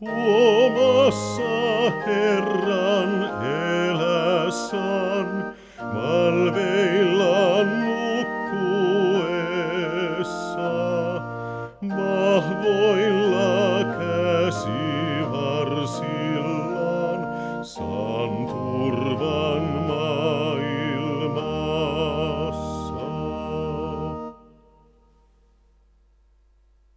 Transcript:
Huomassa Herran elässan, valveillaan nukkuessa, vahvoilla käsivarsillaan saan turvan.